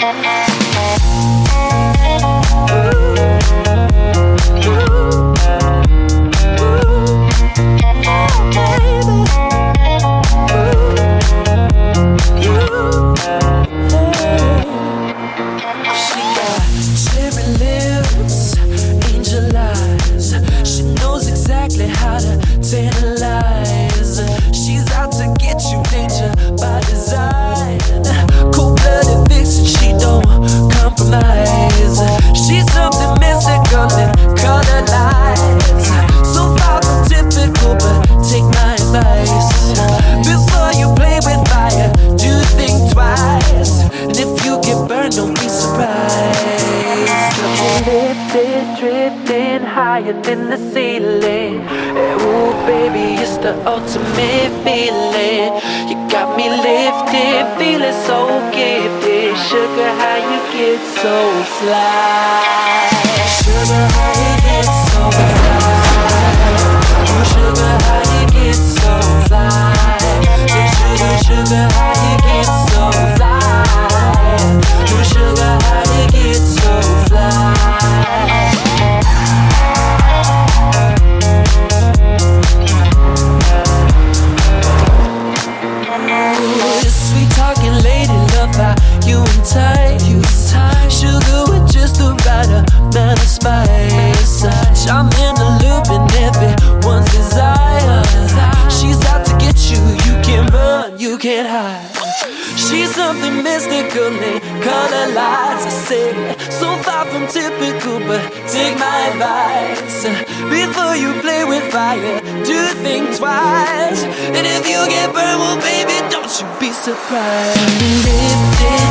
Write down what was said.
Drifting higher than the ceiling. Ooh, baby, it's the ultimate feeling. You got me lifted, feeling so gifted. Sugar, how you get so fly? Sugar, how you get so fly? Ooh, sugar, how you get so fly? Sugar, sugar, how you get so fly? Ooh, sugar, how you get so fly? Sweet talking lady, love how you entice. Sugar with just the right amount of spice. I'm in the loop and everyone's desire. She's out to get you, you can't run, you can't hide. She's something mystical in color lights. I say, so far from typical, but take my advice. Before you play with fire, do think twice. And if you get burned, well baby, don't you be surprised. Lifted